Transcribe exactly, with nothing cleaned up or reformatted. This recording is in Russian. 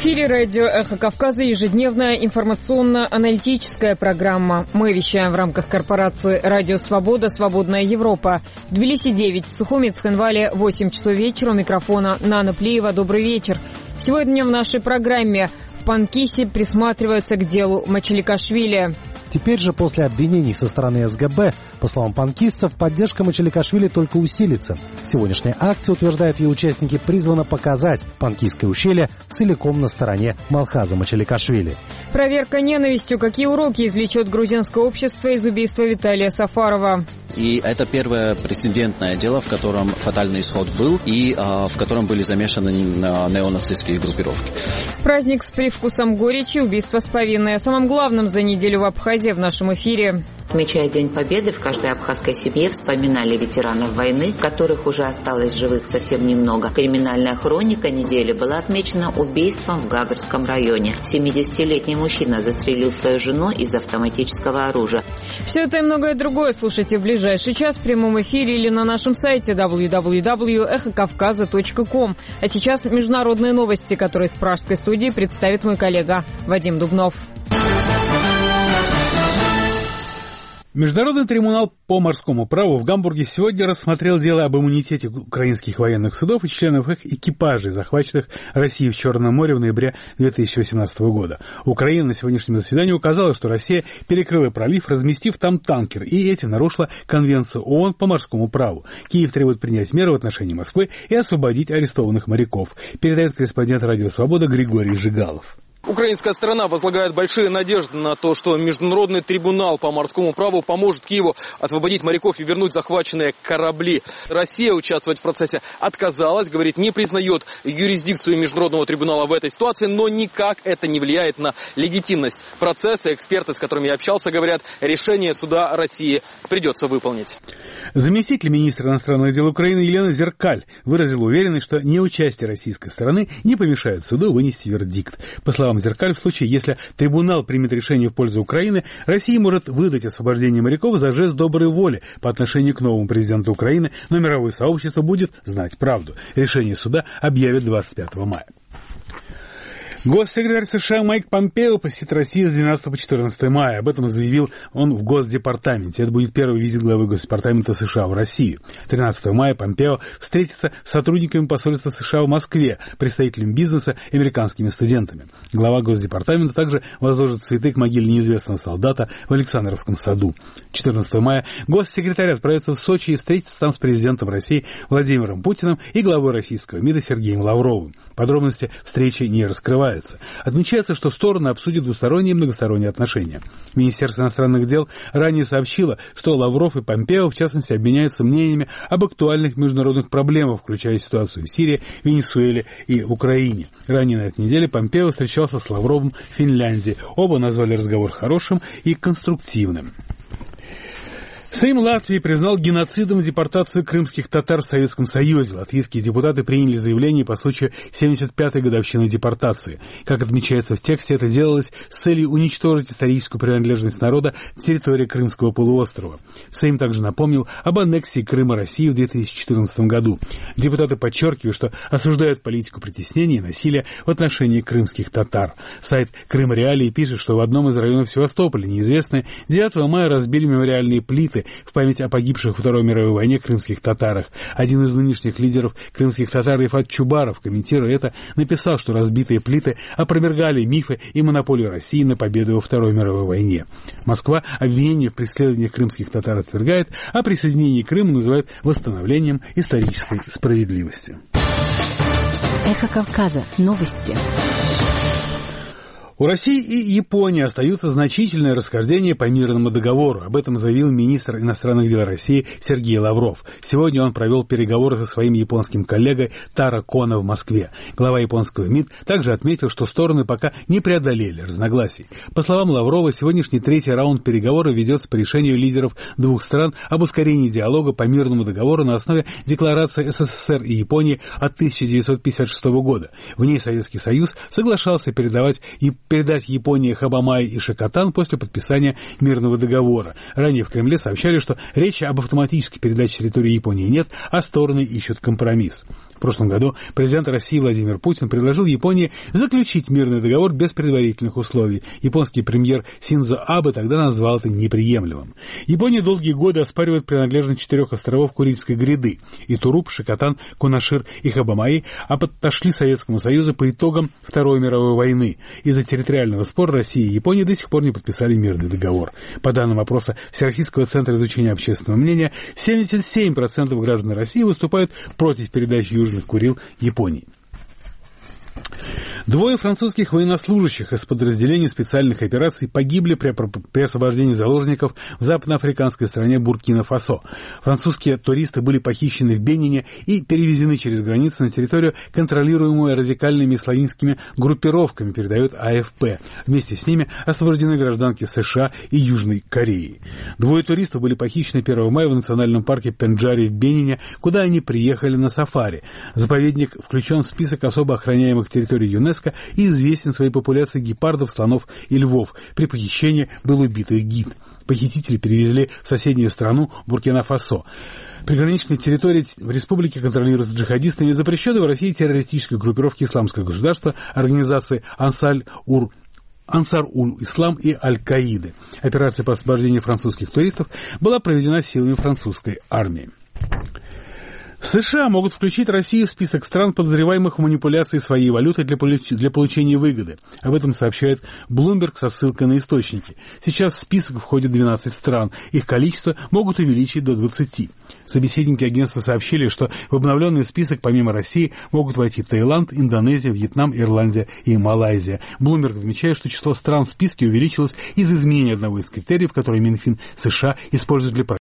эфире радио «Эхо Кавказа» ежедневная информационно-аналитическая программа. Мы вещаем в рамках корпорации «Радио Свобода. Свободная Европа». Тбилиси девять, Сухуми, Цхинвале восемь часов вечера. У микрофона Нана Плиева. Добрый вечер. Сегодня в нашей программе в Панкисе присматриваются к делу Мачеликашвили. Теперь же после обвинений со стороны СГБ, по словам панкистцев, поддержка Мачеликашвили только усилится. Сегодняшняя акция, утверждают ее участники, призвана показать: Панкисское ущелье целиком на стороне Малхаза Мачеликашвили. Проверка ненавистью. Какие уроки извлечет грузинское общество из убийства Виталия Сафарова? И это первое прецедентное дело, в котором фатальный исход был и а, в котором были замешаны неонацистские группировки. Праздник с привкусом горечи, убийство с повинной. О самом главном за неделю в Абхазии в нашем эфире. Отмечая День Победы, в каждой абхазской семье вспоминали ветеранов войны, которых уже осталось живых совсем немного. Криминальная хроника недели была отмечена убийством в Гагарском районе. семидесятилетний мужчина застрелил свою жену из автоматического оружия. Все это и многое другое слушайте в ближайший час в прямом эфире или на нашем сайте дабл ю дабл ю дабл ю точка эхо кавказа точка ком. А сейчас международные новости, которые с пражской студии представит мой коллега Вадим Дубнов. Международный трибунал по морскому праву в Гамбурге сегодня рассмотрел дело об иммунитете украинских военных судов и членов их экипажей, захваченных Россией в Черном море в ноябре две тысячи восемнадцатого года. Украина на сегодняшнем заседании указала, что Россия перекрыла пролив, разместив там танкер, и этим нарушила Конвенцию ООН по морскому праву. Киев требует принять меры в отношении Москвы и освободить арестованных моряков, передает корреспондент «Радио Свобода» Григорий Жигалов. Украинская сторона возлагает большие надежды на то, что Международный трибунал по морскому праву поможет Киеву освободить моряков и вернуть захваченные корабли. Россия участвовать в процессе отказалась, говорит, не признает юрисдикцию Международного трибунала в этой ситуации, но никак это не влияет на легитимность процесса. Эксперты, с которыми я общался, говорят, решение суда России придется выполнить. Заместитель министра иностранных дел Украины Елена Зеркаль выразила уверенность, что неучастие российской стороны не помешает суду вынести вердикт. По словам Зеркаль, в случае, если трибунал примет решение в пользу Украины, Россия может выдать освобождение моряков за жест доброй воли по отношению к новому президенту Украины, но мировое сообщество будет знать правду. Решение суда объявят двадцать пятого мая. Госсекретарь США Майк Помпео посетит Россию с двенадцатого по четырнадцатое мая. Об этом заявил он в Госдепартаменте. Это будет первый визит главы Госдепартамента США в Россию. тринадцатого мая Помпео встретится с сотрудниками посольства США в Москве, представителями бизнеса и американскими студентами. Глава Госдепартамента также возложит цветы к могиле неизвестного солдата в Александровском саду. четырнадцатого мая госсекретарь отправится в Сочи и встретится там с президентом России Владимиром Путиным и главой российского МИДа Сергеем Лавровым. Подробности встречи не раскрываются. Отмечается, что стороны обсудят двусторонние и многосторонние отношения. Министерство иностранных дел ранее сообщило, что Лавров и Помпео, в частности, обменяются мнениями об актуальных международных проблемах, включая ситуацию в Сирии, Венесуэле и Украине. Ранее на этой неделе Помпео встречался с Лавровым в Финляндии. Оба назвали разговор хорошим и конструктивным. Сейм Латвии признал геноцидом депортацию крымских татар в Советском Союзе. Латвийские депутаты приняли заявление по случаю семьдесят пятой годовщины депортации. Как отмечается в тексте, это делалось с целью уничтожить историческую принадлежность народа к территории Крымского полуострова. Сейм также напомнил об аннексии Крыма России в две тысячи четырнадцатом году. Депутаты подчеркивают, что осуждают политику притеснения и насилия в отношении крымских татар. Сайт Крым Реалии пишет, что в одном из районов Севастополя неизвестные девятого мая разбили мемориальные плиты в память о погибших во Второй мировой войне крымских татарах. Один из нынешних лидеров крымских татар, Рифат Чубаров, комментируя это, написал, что разбитые плиты опровергали мифы и монополию России на победу во Второй мировой войне. Москва обвинение в преследовании крымских татар отвергает, а присоединение Крыма называет восстановлением исторической справедливости. Эхо Кавказа. Новости. У России и Японии остаются значительные расхождения по мирному договору. Об этом заявил министр иностранных дел России Сергей Лавров. Сегодня он провел переговоры со своим японским коллегой Таро Коно в Москве. Глава японского МИД также отметил, что стороны пока не преодолели разногласий. По словам Лаврова, сегодняшний третий раунд переговоров ведется по решению лидеров двух стран об ускорении диалога по мирному договору на основе декларации СССР и Японии от тысяча девятьсот пятьдесят шестого года. В ней Советский Союз соглашался передавать Японии передать Японии Хабамай и Шикотан после подписания мирного договора. Ранее в Кремле сообщали, что речи об автоматической передаче территории Японии нет, а стороны ищут компромисс. В прошлом году президент России Владимир Путин предложил Японии заключить мирный договор без предварительных условий. Японский премьер Синдзо Абе тогда назвал это неприемлемым. Япония долгие годы оспаривает принадлежность четырех островов Курильской гряды. Итуруп, Шикотан, Кунашир и Хабамаи отошли Советскому Союзу по итогам Второй мировой войны. Из-за территориального спора Россия и Япония до сих пор не подписали мирный договор. По данным опроса Всероссийского центра изучения общественного мнения, семьдесят семь процентов граждан России выступают против передачи Южных Курил Японии. Двое французских военнослужащих из подразделений специальных операций погибли при, при освобождении заложников в западноафриканской стране Буркина-Фасо. Французские туристы были похищены в Бенине и перевезены через границу на территорию, контролируемую радикальными исламистскими группировками, передает А Эф Пэ. Вместе с ними освобождены гражданки США и Южной Кореи. Двое туристов были похищены первого мая в национальном парке Пенджари в Бенине, куда они приехали на сафари. Заповедник включен в список особо охраняемых территорий ЮНЕСКО и известен своей популяцией гепардов, слонов и львов. При похищении был убит их гид. Похитители перевезли в соседнюю страну Буркина-Фасо. Приграничные территории в республике контролируются джихадистами, запрещенной в России террористической группировки «Исламское государство», организации «Ансаль-Ур». Ансар-уль-Ислам и Аль-Каиды. Операция по освобождению французских туристов была проведена силами французской армии. США могут включить Россию в список стран, подозреваемых в манипуляции своей валютой для, получ... для получения выгоды. Об этом сообщает Bloomberg со ссылкой на источники. Сейчас в список входит двенадцать стран. Их количество могут увеличить до двадцати. Собеседники агентства сообщили, что в обновленный список помимо России могут войти Таиланд, Индонезия, Вьетнам, Ирландия и Малайзия. Bloomberg отмечает, что число стран в списке увеличилось из-за изменения одного из критериев, которые Минфин США использует для